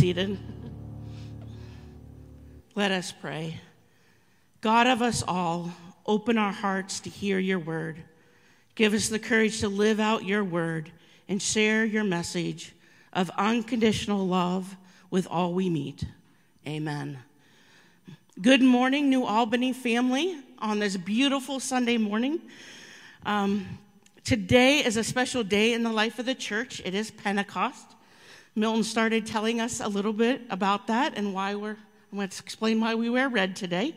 seated. Let us pray. God of us all, open our hearts to hear your word. Give us the courage to live out your word and share your message of unconditional love with all we meet. Amen. Good morning, New Albany family, on this beautiful Sunday morning. Today is a special day in the life of the church. It is Pentecost. Milton started telling us a little bit about that and I'm going to explain why we wear red today.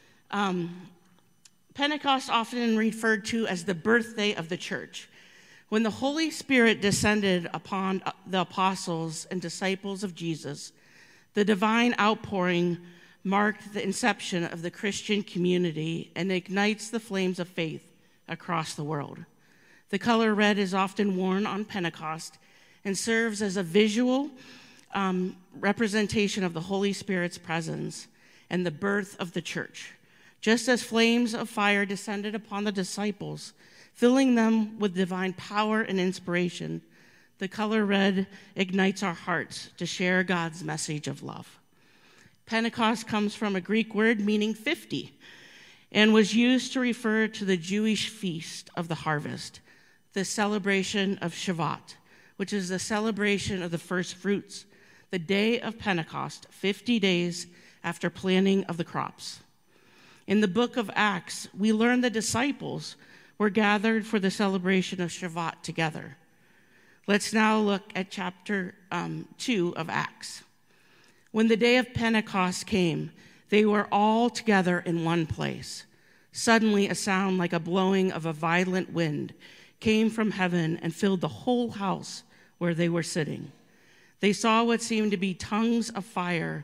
Pentecost, often referred to as the birthday of the church. When the Holy Spirit descended upon the apostles and disciples of Jesus, the divine outpouring marked the inception of the Christian community and ignites the flames of faith across the world. The color red is often worn on Pentecost and serves as a visual representation of the Holy Spirit's presence and the birth of the church. Just as flames of fire descended upon the disciples, filling them with divine power and inspiration, the color red ignites our hearts to share God's message of love. Pentecost comes from a Greek word meaning 50 and was used to refer to the Jewish feast of the harvest, the celebration of Shavuot, which is the celebration of the first fruits, the day of Pentecost, 50 days after planting of the crops. In the book of Acts, we learn the disciples were gathered for the celebration of Shavuot together. Let's now look at chapter 2 of Acts. When the day of Pentecost came, they were all together in one place. Suddenly, a sound like a blowing of a violent wind came from heaven and filled the whole house where they were sitting. They saw what seemed to be tongues of fire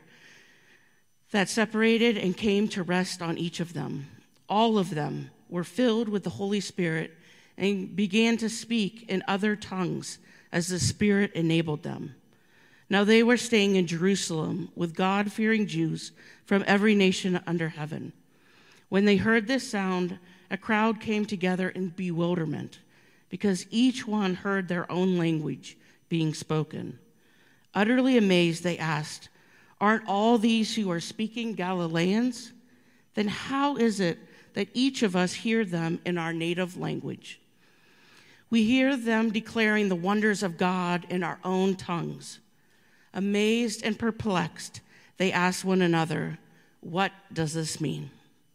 that separated and came to rest on each of them. All of them were filled with the Holy Spirit and began to speak in other tongues as the Spirit enabled them. Now they were staying in Jerusalem with God-fearing Jews from every nation under heaven. When they heard this sound, a crowd came together in bewilderment, because each one heard their own language being spoken. Utterly amazed, they asked, "Aren't all these who are speaking Galileans? Then how is it that each of us hear them in our native language? We hear them declaring the wonders of God in our own tongues." Amazed and perplexed, they asked one another, "What does this mean?"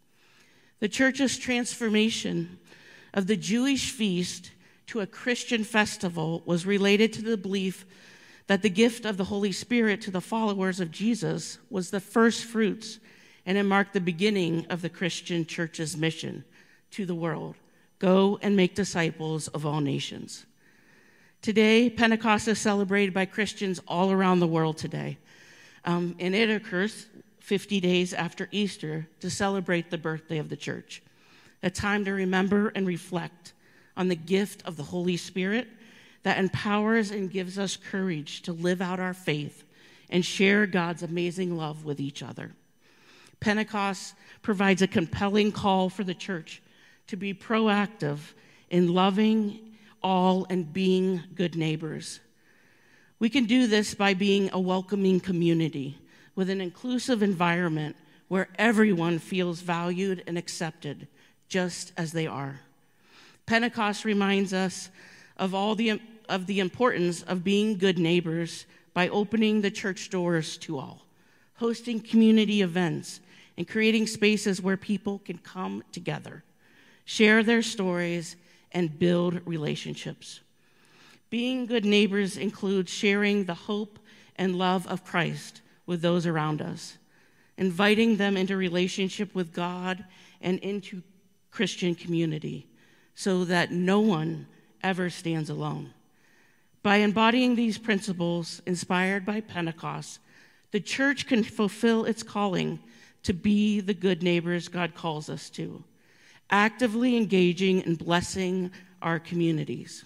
The church's transformation of the Jewish feast to a Christian festival was related to the belief that the gift of the Holy Spirit to the followers of Jesus was the first fruits, and it marked the beginning of the Christian church's mission to the world: go and make disciples of all nations. Today, Pentecost is celebrated by Christians all around the world today, and it occurs 50 days after Easter to celebrate the birthday of the church, a time to remember and reflect on the gift of the Holy Spirit that empowers and gives us courage to live out our faith and share God's amazing love with each other. Pentecost provides a compelling call for the church to be proactive in loving all and being good neighbors. We can do this by being a welcoming community with an inclusive environment where everyone feels valued and accepted just as they are. Pentecost reminds us of the importance of being good neighbors by opening the church doors to all, hosting community events, and creating spaces where people can come together, share their stories, and build relationships. Being good neighbors includes sharing the hope and love of Christ with those around us, inviting them into relationship with God and into Christian community so that no one ever stands alone. By embodying these principles inspired by Pentecost, the church can fulfill its calling to be the good neighbors God calls us to, actively engaging and blessing our communities.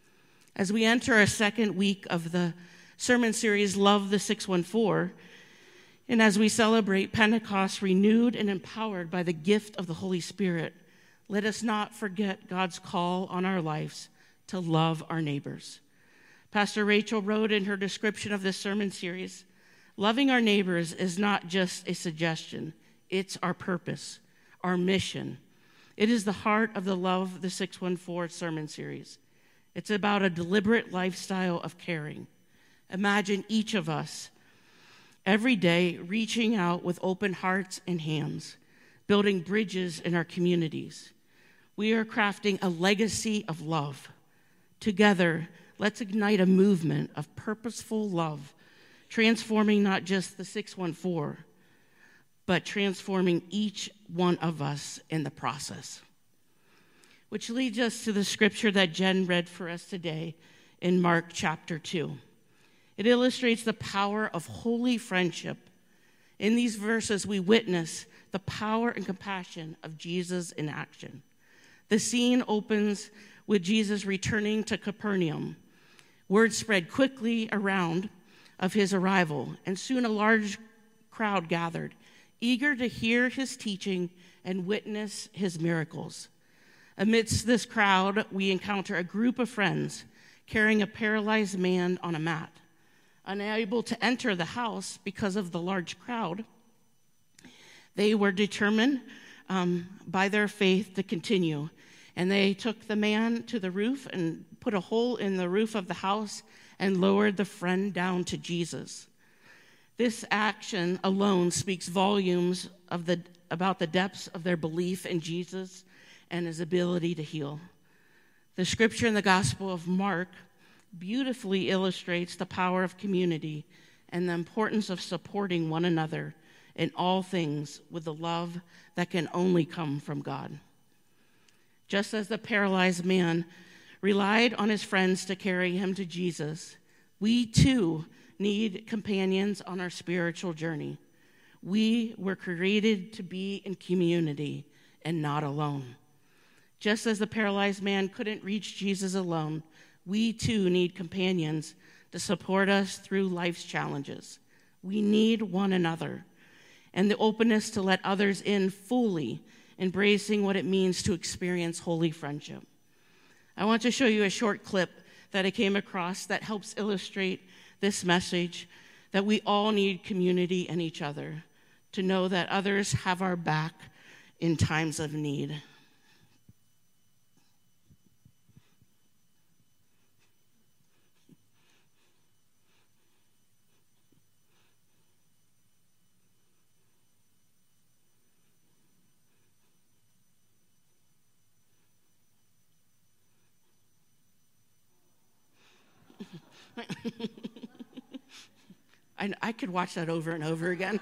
As we enter our second week of the sermon series, Love the 614, and as we celebrate Pentecost renewed and empowered by the gift of the Holy Spirit, let us not forget God's call on our lives to love our neighbors. Pastor Rachel wrote in her description of this sermon series Loving our neighbors is not just a suggestion. It's our purpose, our mission. It is the heart of the Love the 614 sermon series. It's about a deliberate lifestyle of caring. Imagine each of us every day reaching out with open hearts and hands, building bridges in our communities. We are crafting a legacy of love. Together, let's ignite a movement of purposeful love, transforming not just the 614, but transforming each one of us in the process. Which leads us to the scripture that Jen read for us today in Mark chapter 2. It illustrates the power of holy friendship. In these verses, we witness the power and compassion of Jesus in action. The scene opens with Jesus returning to Capernaum. Word spread quickly around of his arrival, and soon a large crowd gathered, eager to hear his teaching and witness his miracles. Amidst this crowd, we encounter a group of friends carrying a paralyzed man on a mat. Unable to enter the house because of the large crowd, they were determined by their faith to continue. And they took the man to the roof and put a hole in the roof of the house and lowered the friend down to Jesus. This action alone speaks volumes about the depths of their belief in Jesus and his ability to heal. The scripture in the Gospel of Mark beautifully illustrates the power of community and the importance of supporting one another in all things with the love that can only come from God. Just as the paralyzed man relied on his friends to carry him to Jesus, we too need companions on our spiritual journey. We were created to be in community and not alone. Just as the paralyzed man couldn't reach Jesus alone, we too need companions to support us through life's challenges. We need one another and the openness to let others in fully, embracing what it means to experience holy friendship. I want to show you a short clip that I came across that helps illustrate this message that we all need community and each other, to know that others have our back in times of need. I could watch that over and over again.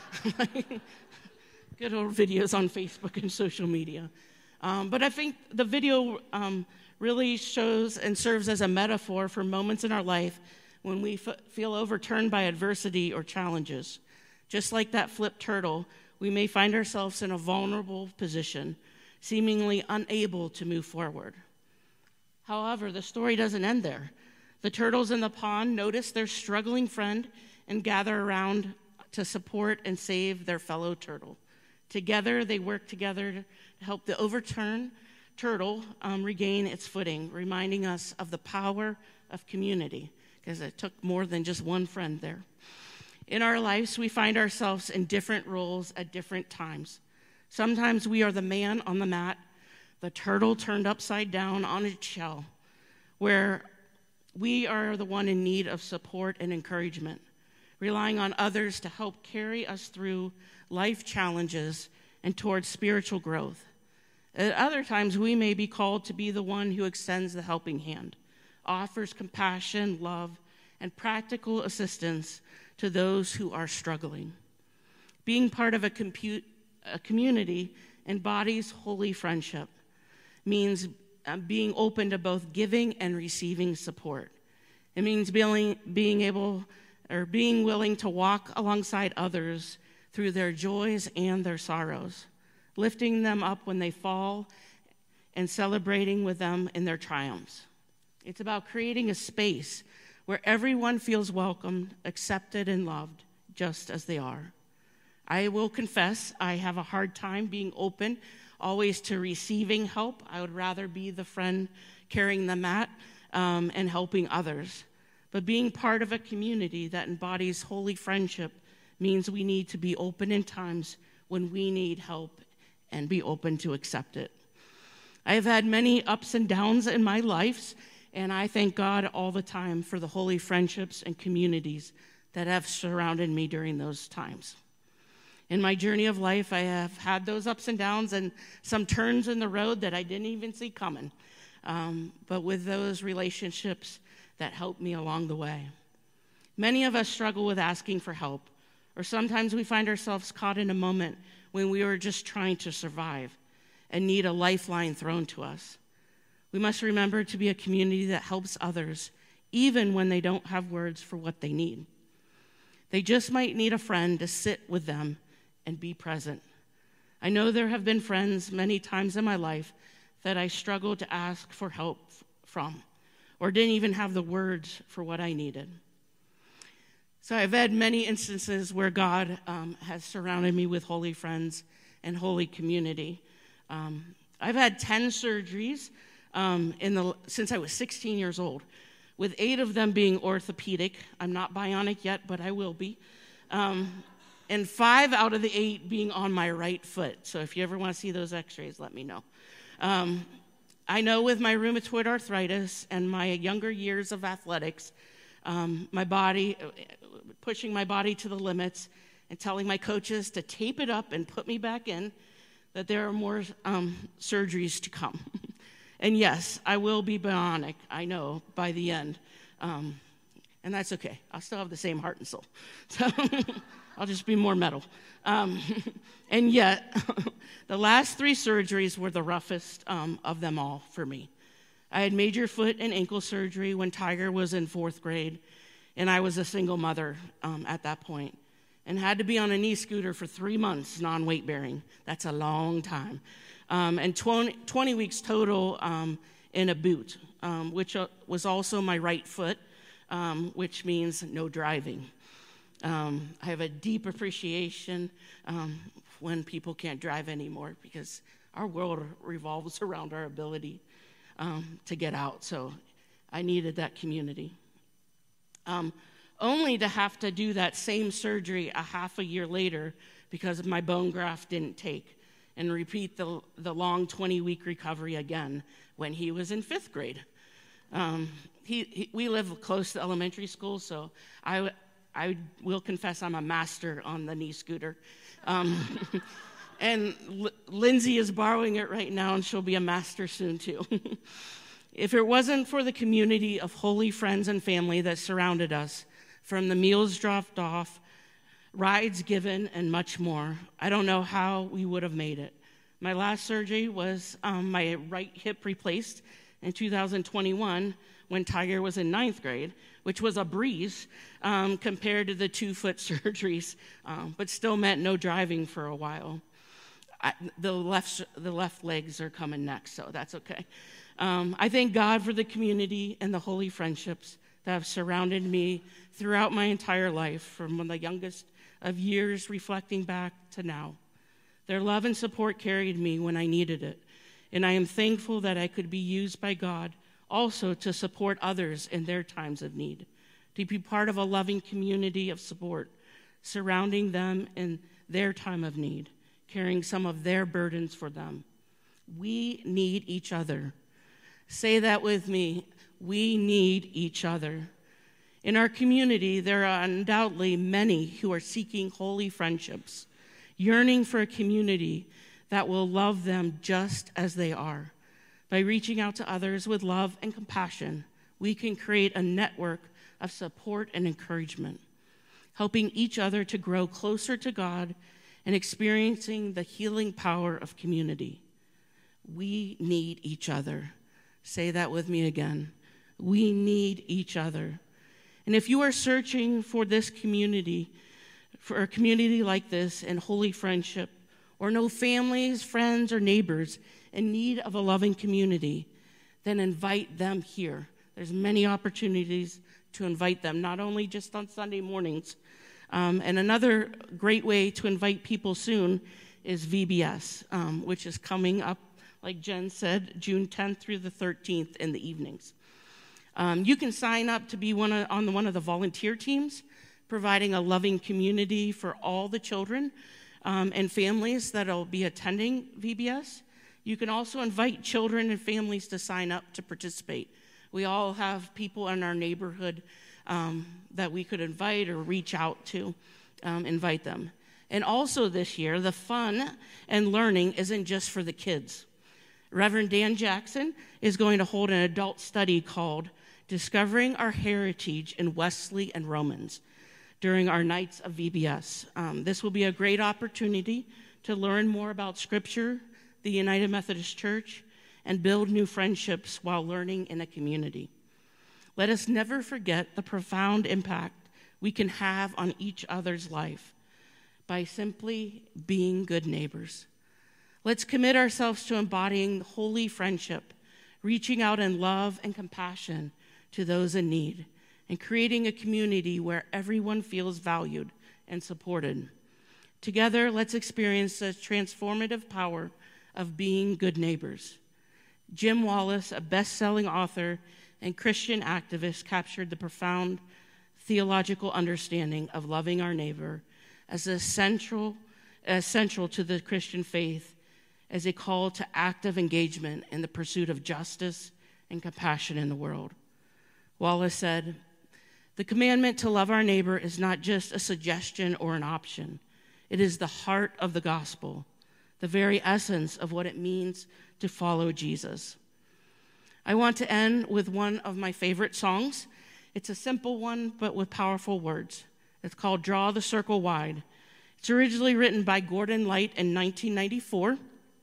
Good old videos on Facebook and social media. But I think the video really shows and serves as a metaphor for moments in our life when we feel overturned by adversity or challenges. Just like that flipped turtle, we may find ourselves in a vulnerable position, seemingly unable to move forward. However, the story doesn't end there. The turtles in the pond notice their struggling friend and gather around to support and save their fellow turtle. Together, they work together to help the overturned turtle regain its footing, reminding us of the power of community, because it took more than just one friend there. In our lives, we find ourselves in different roles at different times. Sometimes we are the man on the mat, the turtle turned upside down on its shell, where we are the one in need of support and encouragement, relying on others to help carry us through life challenges and towards spiritual growth. At other times, we may be called to be the one who extends the helping hand, offers compassion, love, and practical assistance to those who are struggling. Being part of a community embodies holy friendship, means being open to both giving and receiving support. It means being willing to walk alongside others through their joys and their sorrows, lifting them up when they fall and celebrating with them in their triumphs. It's about creating a space where everyone feels welcomed, accepted, and loved just as they are. I will confess I have a hard time being open always to receiving help. I would rather be the friend carrying the mat and helping others. But being part of a community that embodies holy friendship means we need to be open in times when we need help and be open to accept it. I have had many ups and downs in my life, and I thank God all the time for the holy friendships and communities that have surrounded me during those times. In my journey of life, I have had those ups and downs and some turns in the road that I didn't even see coming. But with those relationships that helped me along the way. Many of us struggle with asking for help, or sometimes we find ourselves caught in a moment when we are just trying to survive and need a lifeline thrown to us. We must remember to be a community that helps others, even when they don't have words for what they need. They just might need a friend to sit with them and be present. I know there have been friends many times in my life that I struggled to ask for help from, or didn't even have the words for what I needed. So I've had many instances where God has surrounded me with holy friends and holy community. I've had 10 surgeries since I was 16 years old, with 8 of them being orthopedic. I'm not bionic yet, but I will be. And 5 out of the 8 being on my right foot. So if you ever want to see those x-rays, let me know. I know with my rheumatoid arthritis and my younger years of athletics, my body, pushing my body to the limits and telling my coaches to tape it up and put me back in, that there are more surgeries to come. And yes, I will be bionic, I know, by the end. And that's okay. I'll still have the same heart and soul. So I'll just be more metal. And yet, the last 3 surgeries were the roughest of them all for me. I had major foot and ankle surgery when Tiger was in 4th grade, and I was a single mother at that point, and had to be on a knee scooter for 3 months, non-weight bearing. That's a long time. And 20 weeks total in a boot, which was also my right foot, which means no driving. I have a deep appreciation when people can't drive anymore, because our world revolves around our ability to get out. So I needed that community. Only to have to do that same surgery a half a year later because my bone graft didn't take, and repeat the long 20-week recovery again when he was in 5th grade. We live close to elementary school, so I will confess I'm a master on the knee scooter. And Lindsay is borrowing it right now, and she'll be a master soon too. If it wasn't for the community of holy friends and family that surrounded us, from the meals dropped off, rides given, and much more, I don't know how we would have made it. My last surgery was my right hip replaced in 2021 when Tiger was in 9th grade, which was a breeze compared to the 2-foot surgeries, but still meant no driving for a while. The left legs are coming next, so that's okay. I thank God for the community and the holy friendships that have surrounded me throughout my entire life, from the youngest of years reflecting back to now. Their love and support carried me when I needed it, and I am thankful that I could be used by God also to support others in their times of need, to be part of a loving community of support, surrounding them in their time of need, carrying some of their burdens for them. We need each other. Say that with me. We need each other. In our community, there are undoubtedly many who are seeking holy friendships, yearning for a community that will love them just as they are. By reaching out to others with love and compassion, we can create a network of support and encouragement, helping each other to grow closer to God and experiencing the healing power of community. We need each other. Say that with me again. We need each other. And if you are searching for this community, for a community like this and holy friendship, or know families, friends, or neighbors in need of a loving community, then invite them here. There's many opportunities to invite them, not only just on Sunday mornings. And another great way to invite people soon is VBS, which is coming up, like Jen said, June 10th through the 13th in the evenings. You can sign up to be on one of the volunteer teams, providing a loving community for all the children and families that will be attending VBS. You can also invite children and families to sign up to participate. We all have people in our neighborhood that we could invite or reach out to, invite them. And also this year, the fun and learning isn't just for the kids. Reverend Dan Jackson is going to hold an adult study called Discovering Our Heritage in Wesley and Romans during our nights of VBS. This will be a great opportunity to learn more about Scripture, the United Methodist Church, and build new friendships while learning in a community. Let us never forget the profound impact we can have on each other's life by simply being good neighbors. Let's commit ourselves to embodying holy friendship, reaching out in love and compassion to those in need, and creating a community where everyone feels valued and supported. Together, let's experience the transformative power of being good neighbors. Jim Wallace, a best-selling author and Christian activist, captured the profound theological understanding of loving our neighbor as essential to the Christian faith, as a call to active engagement in the pursuit of justice and compassion in the world. Wallace said, "The commandment to love our neighbor is not just a suggestion or an option. It is the heart of the gospel, the very essence of what it means to follow Jesus." I want to end with one of my favorite songs. It's a simple one, but with powerful words. It's called Draw the Circle Wide. It's originally written by Gordon Light in 1994.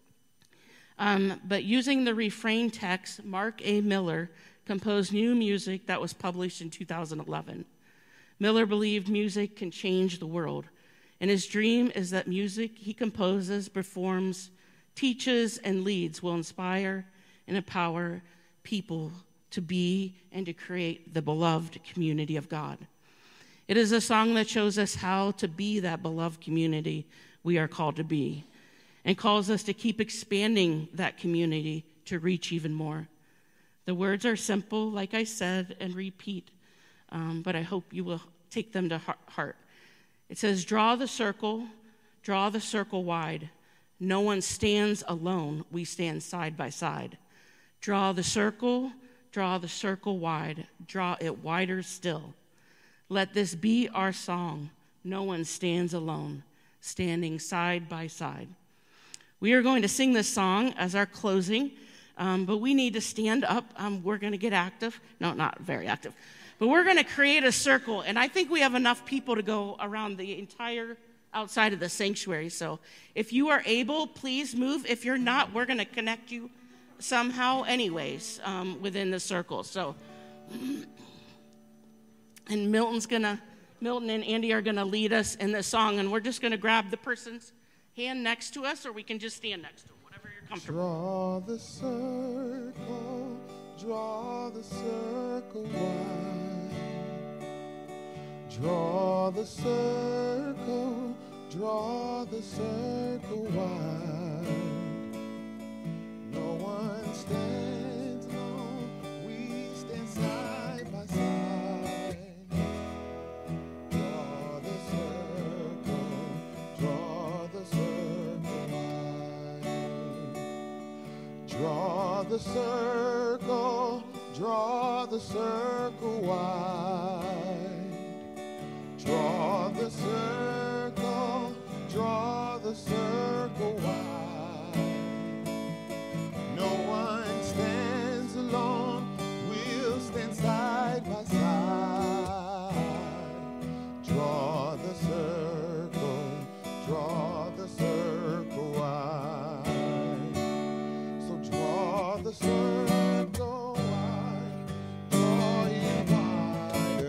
But using the refrain text, Mark A. Miller composed new music that was published in 2011. Miller believed music can change the world, and his dream is that music he composes, performs, teaches, and leads will inspire and empower people to be and to create the beloved community of God. It is a song that shows us how to be that beloved community we are called to be, and calls us to keep expanding that community to reach even more. The words are simple, like I said, and repeat, but I hope you will take them to heart. It says, draw the circle wide. No one stands alone, we stand side by side. Draw the circle wide, draw it wider still. Let this be our song, no one stands alone, standing side by side. We are going to sing this song as our closing, but we need to stand up. We're going to get active. No, not very active. But we're going to create a circle, and I think we have enough people to go around the entire outside of the sanctuary. So if you are able, please move. If you're not, we're going to connect you somehow anyways within the circle. So, and Milton and Andy are going to lead us in this song, and we're just going to grab the person's hand next to us, or we can just stand next to them, whatever you're comfortable. Draw the circle wide. Draw the circle wide. No one stands alone, we stand side by side. Draw the circle wide. Draw the circle wide. Draw the circle wide. No one stands alone, we'll stand side by side. Draw the circle wide. So draw the circle wide, draw it wide.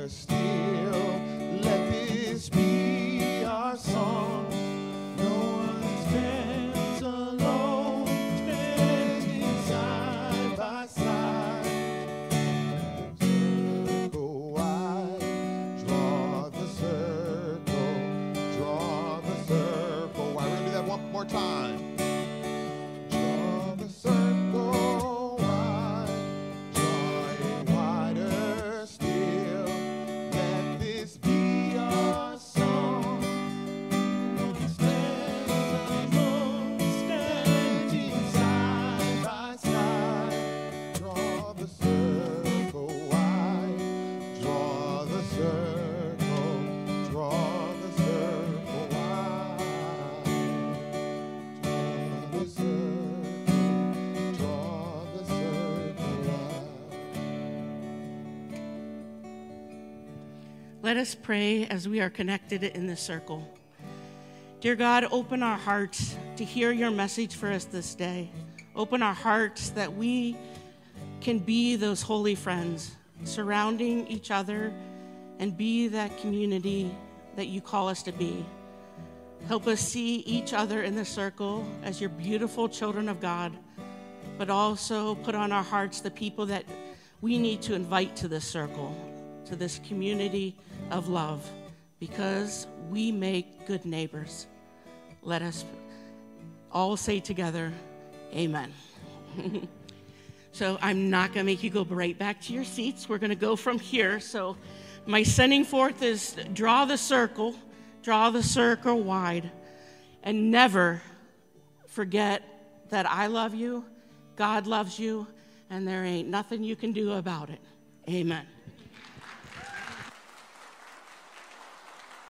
Let us pray as we are connected in this circle. Dear God, open our hearts to hear your message for us this day. Open our hearts that we can be those holy friends, surrounding each other and be that community that you call us to be. Help us see each other in the circle as your beautiful children of God, but also put on our hearts the people that we need to invite to this circle, to this community of love, because we make good neighbors. Let us all say together, amen. So I'm not going to make you go right back to your seats. We're going to go from here. So my sending forth is draw the circle wide, and never forget that I love you, God loves you, and there ain't nothing you can do about it. Amen.